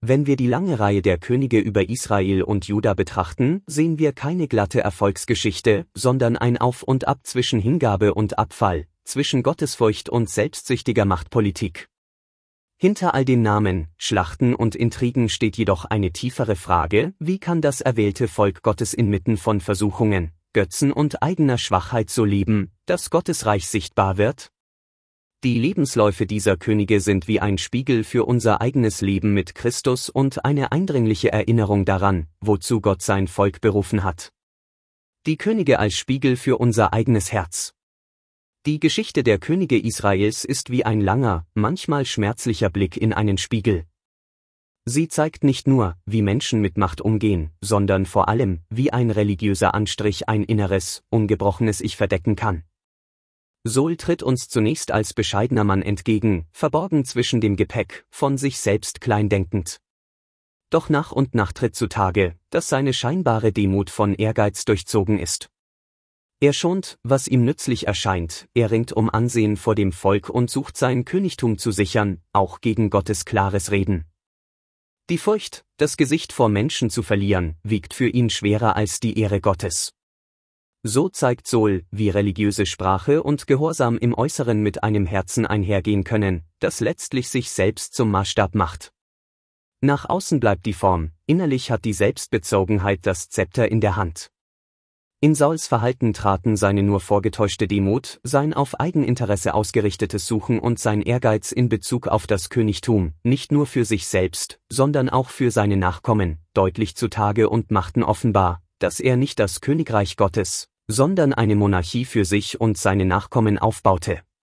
Wenn wir die lange Reihe der Könige über Israel und Juda betrachten, sehen wir keine glatte Erfolgsgeschichte, sondern ein Auf und Ab zwischen Hingabe und Abfall, zwischen Gottesfurcht und selbstsüchtiger Machtpolitik. Hinter all den Namen, Schlachten und Intrigen steht jedoch eine tiefere Frage: Wie kann das erwählte Volk Gottes inmitten von Versuchungen, Götzen und eigener Schwachheit so leben, dass Gottes Reich sichtbar wird? Die Lebensläufe dieser Könige sind wie ein Spiegel für unser eigenes Leben mit Christus und eine eindringliche Erinnerung daran, wozu Gott sein Volk berufen hat. Die Könige als Spiegel für unser eigenes Herz. Die Geschichte der Könige Israels ist wie ein langer, manchmal schmerzlicher Blick in einen Spiegel. Sie zeigt nicht nur, wie Menschen mit Macht umgehen, sondern vor allem, wie ein religiöser Anstrich ein inneres, ungebrochenes Ich verdecken kann. Saul tritt uns zunächst als bescheidener Mann entgegen, verborgen zwischen dem Gepäck, von sich selbst klein denkend. Doch nach und nach tritt zutage, dass seine scheinbare Demut von Ehrgeiz durchzogen ist. Er schont, was ihm nützlich erscheint, er ringt um Ansehen vor dem Volk und sucht sein Königtum zu sichern, auch gegen Gottes klares Reden. Die Furcht, das Gesicht vor Menschen zu verlieren, wiegt für ihn schwerer als die Ehre Gottes. So zeigt Saul, wie religiöse Sprache und Gehorsam im Äußeren mit einem Herzen einhergehen können, das letztlich sich selbst zum Maßstab macht. Nach außen bleibt die Form, innerlich hat die Selbstbezogenheit das Zepter in der Hand. In Sauls Verhalten traten seine nur vorgetäuschte Demut, sein auf Eigeninteresse ausgerichtetes Suchen und sein Ehrgeiz in Bezug auf das Königtum, nicht nur für sich selbst, sondern auch für seine Nachkommen, deutlich zutage und machten offenbar, dass er nicht das Königreich Gottes, sondern eine Monarchie für sich und seine Nachkommen aufbaute.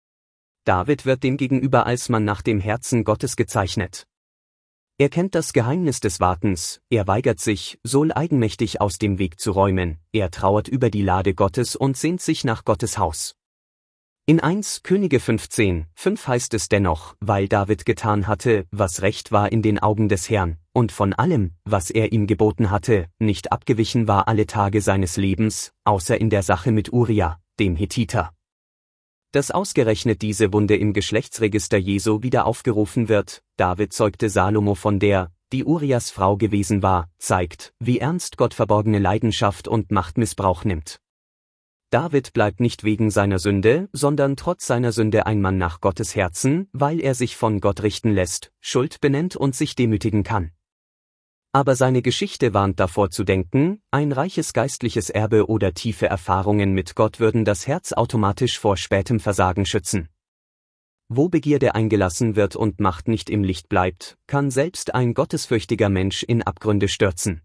David wird demgegenüber als Mann nach dem Herzen Gottes gezeichnet. Er kennt das Geheimnis des Wartens, er weigert sich, Saul eigenmächtig aus dem Weg zu räumen, er trauert über die Lade Gottes und sehnt sich nach Gottes Haus. In 1 Könige 15,5 heißt es dennoch, weil David getan hatte, was recht war in den Augen des Herrn, und von allem, was er ihm geboten hatte, nicht abgewichen war alle Tage seines Lebens, außer in der Sache mit Uria, dem Hethiter. Dass ausgerechnet diese Wunde im Geschlechtsregister Jesu wieder aufgerufen wird, David zeugte Salomo von der, die Urias Frau gewesen war, zeigt, wie ernst Gott verborgene Leidenschaft und Machtmissbrauch nimmt. David bleibt nicht wegen seiner Sünde, sondern trotz seiner Sünde ein Mann nach Gottes Herzen, weil er sich von Gott richten lässt, Schuld benennt und sich demütigen kann. Aber seine Geschichte warnt davor zu denken, ein reiches geistliches Erbe oder tiefe Erfahrungen mit Gott würden das Herz automatisch vor spätem Versagen schützen. Wo Begierde eingelassen wird und Macht nicht im Licht bleibt, kann selbst ein gottesfürchtiger Mensch in Abgründe stürzen.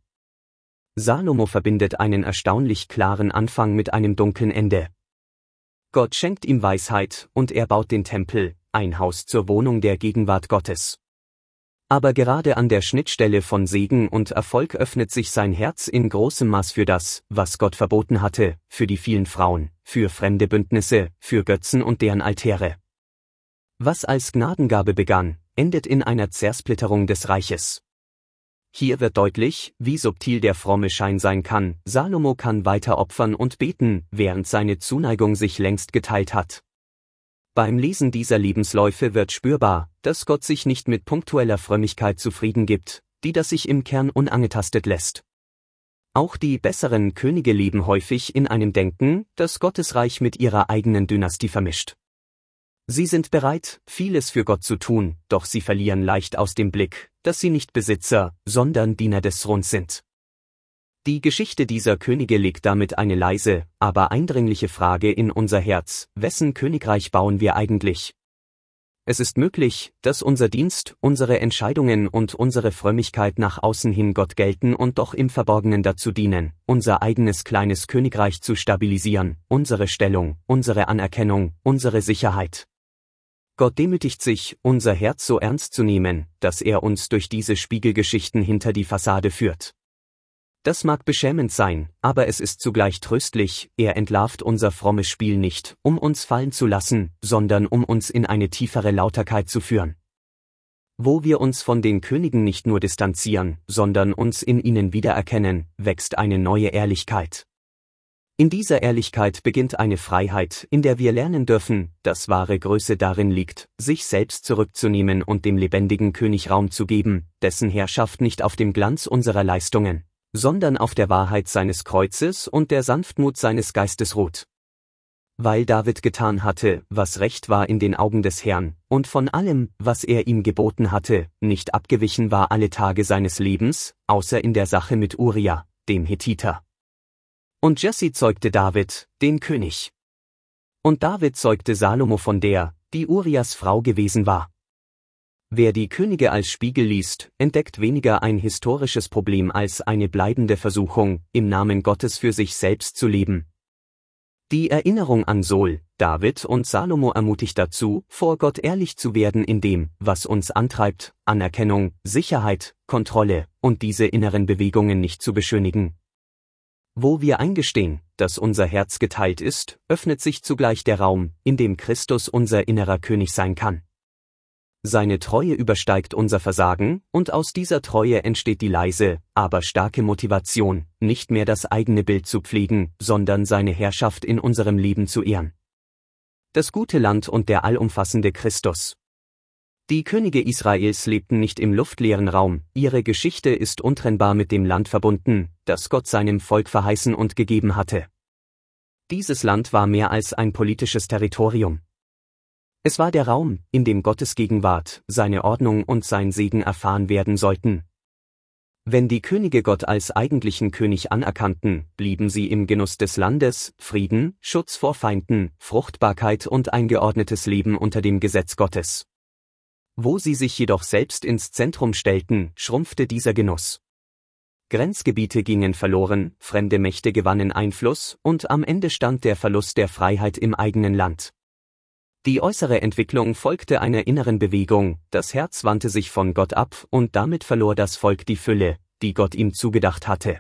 Salomo verbindet einen erstaunlich klaren Anfang mit einem dunklen Ende. Gott schenkt ihm Weisheit, und er baut den Tempel, ein Haus zur Wohnung der Gegenwart Gottes. Aber gerade an der Schnittstelle von Segen und Erfolg öffnet sich sein Herz in großem Maß für das, was Gott verboten hatte, für die vielen Frauen, für fremde Bündnisse, für Götzen und deren Altäre. Was als Gnadengabe begann, endet in einer Zersplitterung des Reiches. Hier wird deutlich, wie subtil der fromme Schein sein kann. Salomo kann weiter opfern und beten, während seine Zuneigung sich längst geteilt hat. Beim Lesen dieser Lebensläufe wird spürbar, dass Gott sich nicht mit punktueller Frömmigkeit zufrieden gibt, die das sich im Kern unangetastet lässt. Auch die besseren Könige leben häufig in einem Denken, das Gottes Reich mit ihrer eigenen Dynastie vermischt. Sie sind bereit, vieles für Gott zu tun, doch sie verlieren leicht aus dem Blick, dass sie nicht Besitzer, sondern Diener des Throns sind. Die Geschichte dieser Könige legt damit eine leise, aber eindringliche Frage in unser Herz: Wessen Königreich bauen wir eigentlich? Es ist möglich, dass unser Dienst, unsere Entscheidungen und unsere Frömmigkeit nach außen hin Gott gelten und doch im Verborgenen dazu dienen, unser eigenes kleines Königreich zu stabilisieren, unsere Stellung, unsere Anerkennung, unsere Sicherheit. Gott demütigt sich, unser Herz so ernst zu nehmen, dass er uns durch diese Spiegelgeschichten hinter die Fassade führt. Das mag beschämend sein, aber es ist zugleich tröstlich, er entlarvt unser frommes Spiel nicht, um uns fallen zu lassen, sondern um uns in eine tiefere Lauterkeit zu führen. Wo wir uns von den Königen nicht nur distanzieren, sondern uns in ihnen wiedererkennen, wächst eine neue Ehrlichkeit. In dieser Ehrlichkeit beginnt eine Freiheit, in der wir lernen dürfen, dass wahre Größe darin liegt, sich selbst zurückzunehmen und dem lebendigen König Raum zu geben, dessen Herrschaft nicht auf dem Glanz unserer Leistungen, sondern auf der Wahrheit seines Kreuzes und der Sanftmut seines Geistes ruht. Weil David getan hatte, was recht war in den Augen des Herrn, und von allem, was er ihm geboten hatte, nicht abgewichen war alle Tage seines Lebens, außer in der Sache mit Uria, dem Hethiter. Und Jesse zeugte David, den König. Und David zeugte Salomo von der, die Urias Frau gewesen war. Wer die Könige als Spiegel liest, entdeckt weniger ein historisches Problem als eine bleibende Versuchung, im Namen Gottes für sich selbst zu leben. Die Erinnerung an Saul, David und Salomo ermutigt dazu, vor Gott ehrlich zu werden in dem, was uns antreibt, Anerkennung, Sicherheit, Kontrolle und diese inneren Bewegungen nicht zu beschönigen. Wo wir eingestehen, dass unser Herz geteilt ist, öffnet sich zugleich der Raum, in dem Christus unser innerer König sein kann. Seine Treue übersteigt unser Versagen, und aus dieser Treue entsteht die leise, aber starke Motivation, nicht mehr das eigene Bild zu pflegen, sondern seine Herrschaft in unserem Leben zu ehren. Das gute Land und der allumfassende Christus. Die Könige Israels lebten nicht im luftleeren Raum, ihre Geschichte ist untrennbar mit dem Land verbunden, das Gott seinem Volk verheißen und gegeben hatte. Dieses Land war mehr als ein politisches Territorium. Es war der Raum, in dem Gottes Gegenwart, seine Ordnung und sein Segen erfahren werden sollten. Wenn die Könige Gott als eigentlichen König anerkannten, blieben sie im Genuss des Landes, Frieden, Schutz vor Feinden, Fruchtbarkeit und eingeordnetes Leben unter dem Gesetz Gottes. Wo sie sich jedoch selbst ins Zentrum stellten, schrumpfte dieser Genuss. Grenzgebiete gingen verloren, fremde Mächte gewannen Einfluss, und am Ende stand der Verlust der Freiheit im eigenen Land. Die äußere Entwicklung folgte einer inneren Bewegung, das Herz wandte sich von Gott ab und damit verlor das Volk die Fülle, die Gott ihm zugedacht hatte.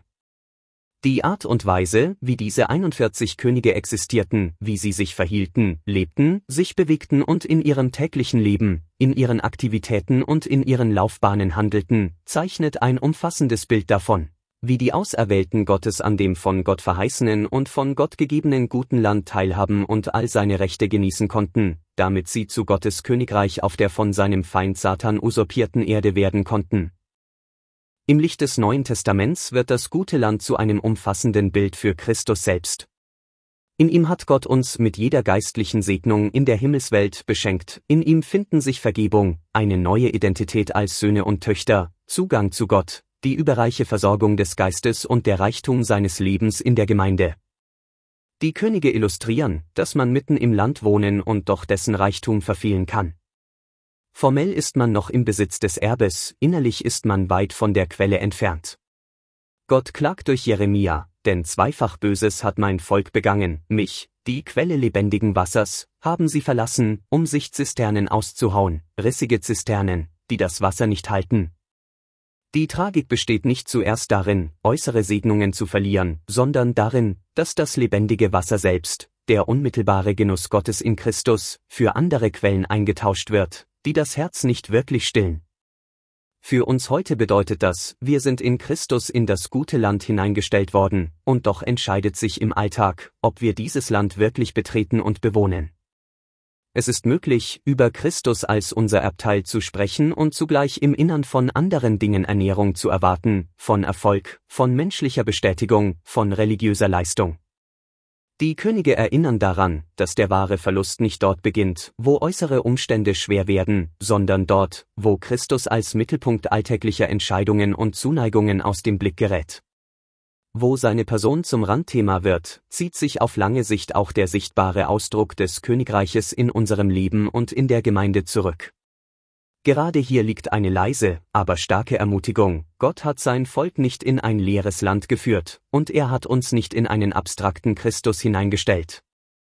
Die Art und Weise, wie diese 41 Könige existierten, wie sie sich verhielten, lebten, sich bewegten und in ihrem täglichen Leben, in ihren Aktivitäten und in ihren Laufbahnen handelten, zeichnet ein umfassendes Bild davon, wie die Auserwählten Gottes an dem von Gott verheißenen und von Gott gegebenen guten Land teilhaben und all seine Rechte genießen konnten, damit sie zu Gottes Königreich auf der von seinem Feind Satan usurpierten Erde werden konnten. Im Licht des Neuen Testaments wird das gute Land zu einem umfassenden Bild für Christus selbst. In ihm hat Gott uns mit jeder geistlichen Segnung in der Himmelswelt beschenkt, in ihm finden sich Vergebung, eine neue Identität als Söhne und Töchter, Zugang zu Gott, die überreiche Versorgung des Geistes und der Reichtum seines Lebens in der Gemeinde. Die Könige illustrieren, dass man mitten im Land wohnen und doch dessen Reichtum verfehlen kann. Formell ist man noch im Besitz des Erbes, innerlich ist man weit von der Quelle entfernt. Gott klagt durch Jeremia, denn zweifach Böses hat mein Volk begangen, mich, die Quelle lebendigen Wassers, haben sie verlassen, um sich Zisternen auszuhauen, rissige Zisternen, die das Wasser nicht halten. Die Tragik besteht nicht zuerst darin, äußere Segnungen zu verlieren, sondern darin, dass das lebendige Wasser selbst, der unmittelbare Genuss Gottes in Christus, für andere Quellen eingetauscht wird, die das Herz nicht wirklich stillen. Für uns heute bedeutet das, wir sind in Christus in das gute Land hineingestellt worden, und doch entscheidet sich im Alltag, ob wir dieses Land wirklich betreten und bewohnen. Es ist möglich, über Christus als unser Erbteil zu sprechen und zugleich im Innern von anderen Dingen Ernährung zu erwarten, von Erfolg, von menschlicher Bestätigung, von religiöser Leistung. Die Könige erinnern daran, dass der wahre Verlust nicht dort beginnt, wo äußere Umstände schwer werden, sondern dort, wo Christus als Mittelpunkt alltäglicher Entscheidungen und Zuneigungen aus dem Blick gerät. Wo seine Person zum Randthema wird, zieht sich auf lange Sicht auch der sichtbare Ausdruck des Königreiches in unserem Leben und in der Gemeinde zurück. Gerade hier liegt eine leise, aber starke Ermutigung: Gott hat sein Volk nicht in ein leeres Land geführt, und er hat uns nicht in einen abstrakten Christus hineingestellt.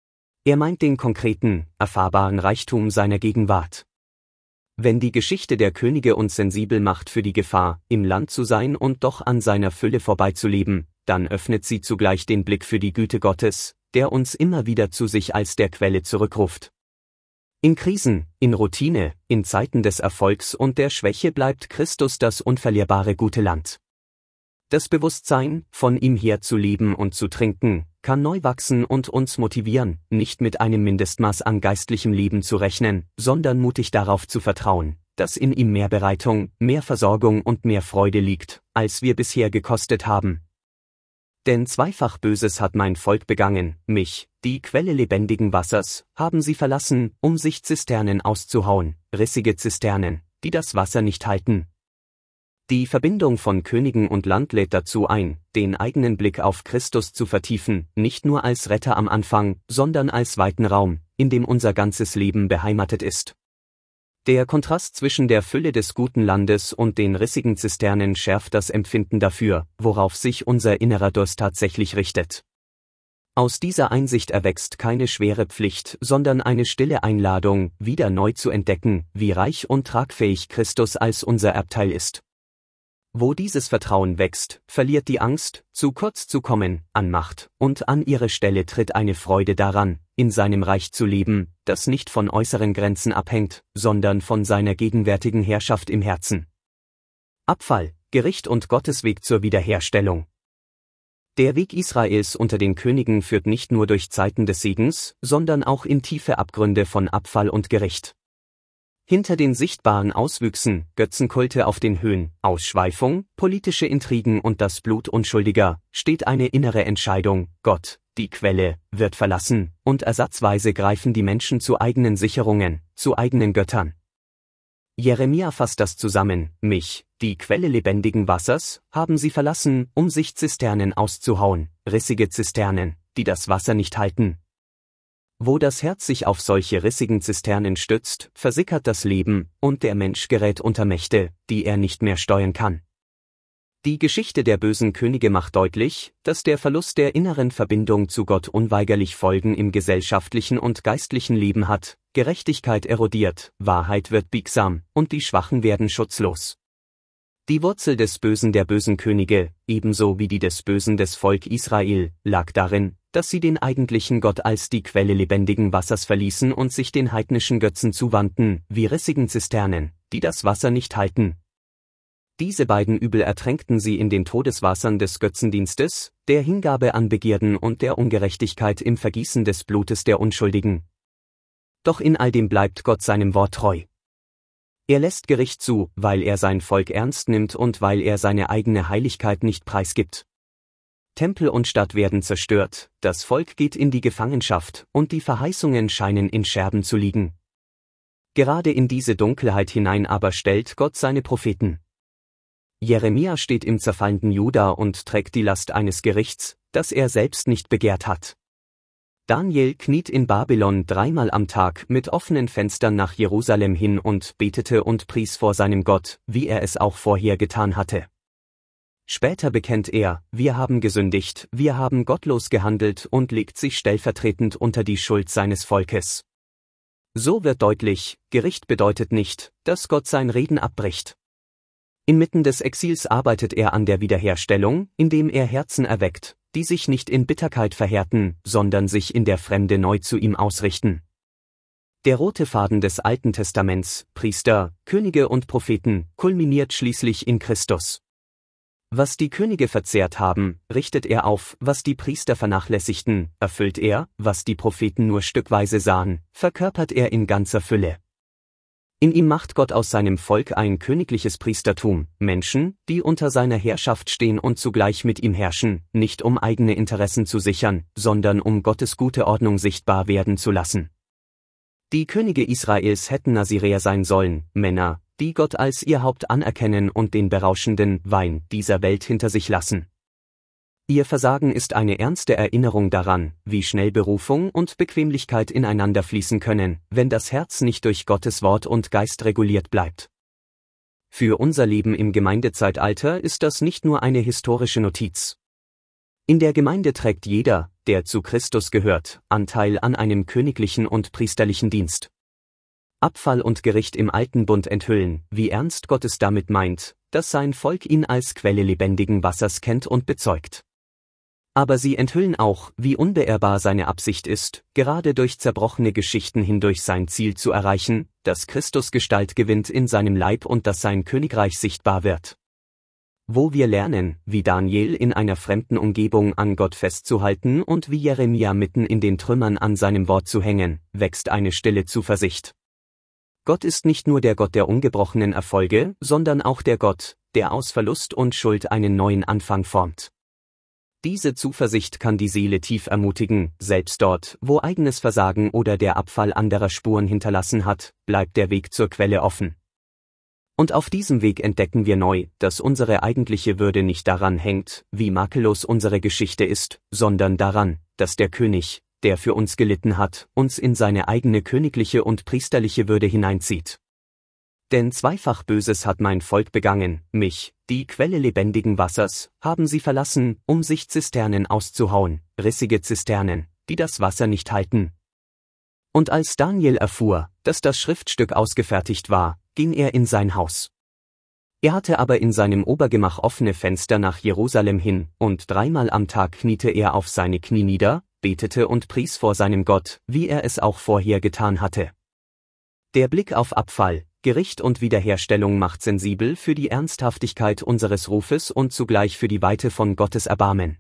Er meint den konkreten, erfahrbaren Reichtum seiner Gegenwart. Wenn die Geschichte der Könige uns sensibel macht für die Gefahr, im Land zu sein und doch an seiner Fülle vorbeizuleben, dann öffnet sie zugleich den Blick für die Güte Gottes, der uns immer wieder zu sich als der Quelle zurückruft. In Krisen, in Routine, in Zeiten des Erfolgs und der Schwäche bleibt Christus das unverlierbare gute Land. Das Bewusstsein, von ihm her zu leben und zu trinken, kann neu wachsen und uns motivieren, nicht mit einem Mindestmaß an geistlichem Leben zu rechnen, sondern mutig darauf zu vertrauen, dass in ihm mehr Bereitung, mehr Versorgung und mehr Freude liegt, als wir bisher gekostet haben. Denn zweifach Böses hat mein Volk begangen, mich, die Quelle lebendigen Wassers, haben sie verlassen, um sich Zisternen auszuhauen, rissige Zisternen, die das Wasser nicht halten. Die Verbindung von Königen und Land lädt dazu ein, den eigenen Blick auf Christus zu vertiefen, nicht nur als Retter am Anfang, sondern als weiten Raum, in dem unser ganzes Leben beheimatet ist. Der Kontrast zwischen der Fülle des guten Landes und den rissigen Zisternen schärft das Empfinden dafür, worauf sich unser innerer Durst tatsächlich richtet. Aus dieser Einsicht erwächst keine schwere Pflicht, sondern eine stille Einladung, wieder neu zu entdecken, wie reich und tragfähig Christus als unser Erbteil ist. Wo dieses Vertrauen wächst, verliert die Angst, zu kurz zu kommen, an Macht, und an ihre Stelle tritt eine Freude daran, in seinem Reich zu leben, das nicht von äußeren Grenzen abhängt, sondern von seiner gegenwärtigen Herrschaft im Herzen. Abfall, Gericht und Gottes Weg zur Wiederherstellung. Der Weg Israels unter den Königen führt nicht nur durch Zeiten des Segens, sondern auch in tiefe Abgründe von Abfall und Gericht. Hinter den sichtbaren Auswüchsen, Götzenkulte auf den Höhen, Ausschweifung, politische Intrigen und das Blut Unschuldiger, steht eine innere Entscheidung: Gott, die Quelle, wird verlassen, und ersatzweise greifen die Menschen zu eigenen Sicherungen, zu eigenen Göttern. Jeremia fasst das zusammen: Mich, die Quelle lebendigen Wassers, haben sie verlassen, um sich Zisternen auszuhauen, rissige Zisternen, die das Wasser nicht halten. Wo das Herz sich auf solche rissigen Zisternen stützt, versickert das Leben, und der Mensch gerät unter Mächte, die er nicht mehr steuern kann. Die Geschichte der bösen Könige macht deutlich, dass der Verlust der inneren Verbindung zu Gott unweigerlich Folgen im gesellschaftlichen und geistlichen Leben hat. Gerechtigkeit erodiert, Wahrheit wird biegsam, und die Schwachen werden schutzlos. Die Wurzel des Bösen der bösen Könige, ebenso wie die des Bösen des Volk Israel, lag darin, dass sie den eigentlichen Gott als die Quelle lebendigen Wassers verließen und sich den heidnischen Götzen zuwandten, wie rissigen Zisternen, die das Wasser nicht halten. Diese beiden Übel ertränkten sie in den Todeswassern des Götzendienstes, der Hingabe an Begierden und der Ungerechtigkeit im Vergießen des Blutes der Unschuldigen. Doch in all dem bleibt Gott seinem Wort treu. Er lässt Gericht zu, weil er sein Volk ernst nimmt und weil er seine eigene Heiligkeit nicht preisgibt. Tempel und Stadt werden zerstört, das Volk geht in die Gefangenschaft, und die Verheißungen scheinen in Scherben zu liegen. Gerade in diese Dunkelheit hinein aber stellt Gott seine Propheten. Jeremia steht im zerfallenden Juda und trägt die Last eines Gerichts, das er selbst nicht begehrt hat. Daniel kniet in Babylon 3-mal am Tag mit offenen Fenstern nach Jerusalem hin und betete und pries vor seinem Gott, wie er es auch vorher getan hatte. Später bekennt er: Wir haben gesündigt, wir haben gottlos gehandelt, und legt sich stellvertretend unter die Schuld seines Volkes. So wird deutlich, Gericht bedeutet nicht, dass Gott sein Reden abbricht. Inmitten des Exils arbeitet er an der Wiederherstellung, indem er Herzen erweckt, die sich nicht in Bitterkeit verhärten, sondern sich in der Fremde neu zu ihm ausrichten. Der rote Faden des Alten Testaments, Priester, Könige und Propheten, kulminiert schließlich in Christus. Was die Könige verzehrt haben, richtet er auf; was die Priester vernachlässigten, erfüllt er; was die Propheten nur stückweise sahen, verkörpert er in ganzer Fülle. In ihm macht Gott aus seinem Volk ein königliches Priestertum, Menschen, die unter seiner Herrschaft stehen und zugleich mit ihm herrschen, nicht um eigene Interessen zu sichern, sondern um Gottes gute Ordnung sichtbar werden zu lassen. Die Könige Israels hätten Naziräer sein sollen, Männer, die Gott als ihr Haupt anerkennen und den berauschenden Wein dieser Welt hinter sich lassen. Ihr Versagen ist eine ernste Erinnerung daran, wie schnell Berufung und Bequemlichkeit ineinander fließen können, wenn das Herz nicht durch Gottes Wort und Geist reguliert bleibt. Für unser Leben im Gemeindezeitalter ist das nicht nur eine historische Notiz. In der Gemeinde trägt jeder, der zu Christus gehört, Anteil an einem königlichen und priesterlichen Dienst. Abfall und Gericht im Alten Bund enthüllen, wie ernst Gott es damit meint, dass sein Volk ihn als Quelle lebendigen Wassers kennt und bezeugt. Aber sie enthüllen auch, wie unbeirrbar seine Absicht ist, gerade durch zerbrochene Geschichten hindurch sein Ziel zu erreichen, dass Christus Gestalt gewinnt in seinem Leib und dass sein Königreich sichtbar wird. wo wir lernen, wie Daniel in einer fremden Umgebung an Gott festzuhalten und wie Jeremia mitten in den Trümmern an seinem Wort zu hängen, wächst eine stille Zuversicht. Gott ist nicht nur der Gott der ungebrochenen Erfolge, sondern auch der Gott, der aus Verlust und Schuld einen neuen Anfang formt. Diese Zuversicht kann die Seele tief ermutigen, selbst dort, wo eigenes Versagen oder der Abfall anderer Spuren hinterlassen hat, bleibt der Weg zur Quelle offen. Und auf diesem Weg entdecken wir neu, dass unsere eigentliche Würde nicht daran hängt, wie makellos unsere Geschichte ist, sondern daran, dass der König, der für uns gelitten hat, uns in seine eigene königliche und priesterliche Würde hineinzieht. Denn zweifach Böses hat mein Volk begangen, mich, die Quelle lebendigen Wassers, haben sie verlassen, um sich Zisternen auszuhauen, rissige Zisternen, die das Wasser nicht halten. Und als Daniel erfuhr, dass das Schriftstück ausgefertigt war, ging er in sein Haus. Er hatte aber in seinem Obergemach offene Fenster nach Jerusalem hin, und 3-mal am Tag kniete er auf seine Knie nieder, betete und pries vor seinem Gott, wie er es auch vorher getan hatte. Der Blick auf Abfall, Gericht und Wiederherstellung macht sensibel für die Ernsthaftigkeit unseres Rufes und zugleich für die Weite von Gottes Erbarmen.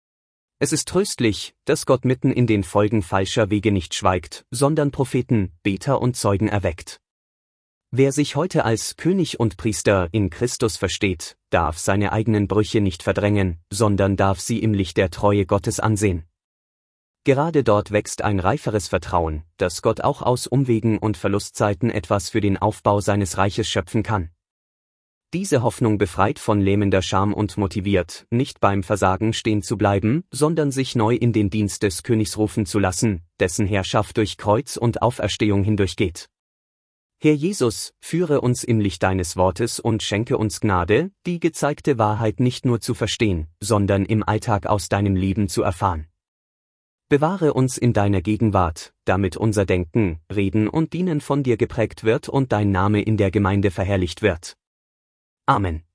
Es ist tröstlich, dass Gott mitten in den Folgen falscher Wege nicht schweigt, sondern Propheten, Beter und Zeugen erweckt. Wer sich heute als König und Priester in Christus versteht, darf seine eigenen Brüche nicht verdrängen, sondern darf sie im Licht der Treue Gottes ansehen. Gerade dort wächst ein reiferes Vertrauen, dass Gott auch aus Umwegen und Verlustzeiten etwas für den Aufbau seines Reiches schöpfen kann. Diese Hoffnung befreit von lähmender Scham und motiviert, nicht beim Versagen stehen zu bleiben, sondern sich neu in den Dienst des Königs rufen zu lassen, dessen Herrschaft durch Kreuz und Auferstehung hindurchgeht. Herr Jesus, führe uns im Licht deines Wortes und schenke uns Gnade, die gezeigte Wahrheit nicht nur zu verstehen, sondern im Alltag aus deinem Leben zu erfahren. Bewahre uns in deiner Gegenwart, damit unser Denken, Reden und Dienen von dir geprägt wird und dein Name in der Gemeinde verherrlicht wird. Amen.